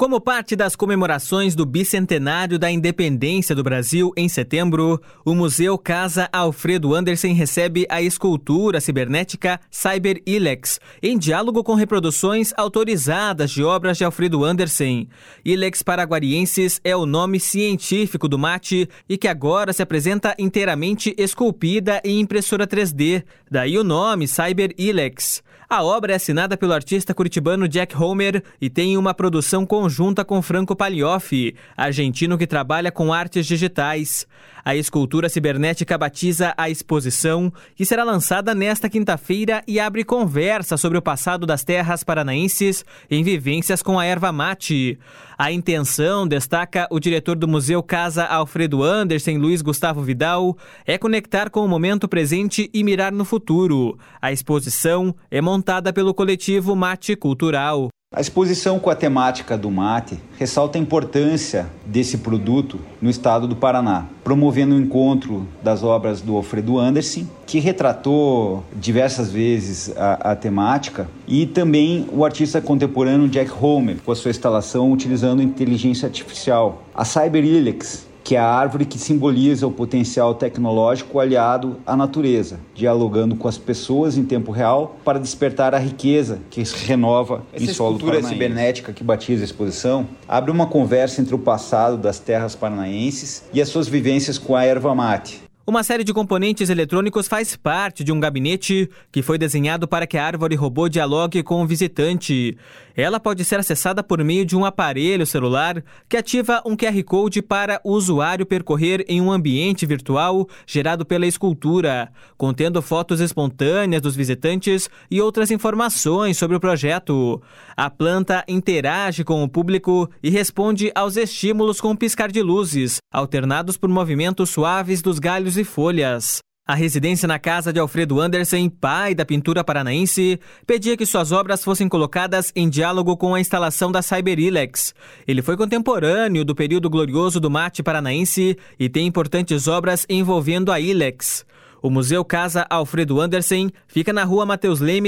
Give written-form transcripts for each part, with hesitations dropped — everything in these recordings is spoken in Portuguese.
Como parte das comemorações do bicentenário da independência do Brasil em setembro, o Museu Casa Alfredo Andersen recebe a escultura cibernética CyberIlex, em diálogo com reproduções autorizadas de obras de Alfredo Andersen. Ilex paraguariensis é o nome científico do mate e que agora se apresenta inteiramente esculpida em impressora 3D, daí o nome CyberIlex. A obra é assinada pelo artista curitibano Jack Homer e tem uma produção conjunta com Franco Paglioffi, argentino que trabalha com artes digitais. A escultura cibernética batiza a exposição, que será lançada nesta quinta-feira e abre conversa sobre o passado das terras paranaenses em vivências com a erva mate. A intenção, destaca o diretor do Museu Casa Alfredo Andersen, Luiz Gustavo Vidal, é conectar com o momento presente e mirar no futuro. A exposição é montada pelo coletivo Mate Cultural. A exposição com a temática do mate ressalta a importância desse produto no estado do Paraná, promovendo o encontro das obras do Alfredo Andersen, que retratou diversas vezes a temática, e também o artista contemporâneo Jack Homer, com a sua instalação utilizando inteligência artificial. A CyberIlex, que é a árvore que simboliza o potencial tecnológico aliado à natureza, dialogando com as pessoas em tempo real para despertar a riqueza que se renova em solo paranaense. Essa escultura cibernética que batiza a exposição abre uma conversa entre o passado das terras paranaenses e as suas vivências com a erva mate. Uma série de componentes eletrônicos faz parte de um gabinete que foi desenhado para que a árvore robô dialogue com o visitante. Ela pode ser acessada por meio de um aparelho celular que ativa um QR Code para o usuário percorrer em um ambiente virtual gerado pela escultura, contendo fotos espontâneas dos visitantes e outras informações sobre o projeto. A planta interage com o público e responde aos estímulos com piscar de luzes, alternados por movimentos suaves dos galhos e folhas. A residência na casa de Alfredo Andersen, pai da pintura paranaense, pedia que suas obras fossem colocadas em diálogo com a instalação da CyberIlex. Ele foi contemporâneo do período glorioso do mate paranaense e tem importantes obras envolvendo a Ilex. O Museu Casa Alfredo Andersen fica na rua Mateus Leme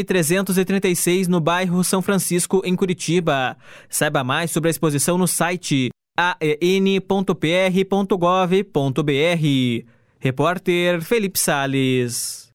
336, no bairro São Francisco, em Curitiba. Saiba mais sobre a exposição no site aen.pr.gov.br. Repórter Felipe Salles.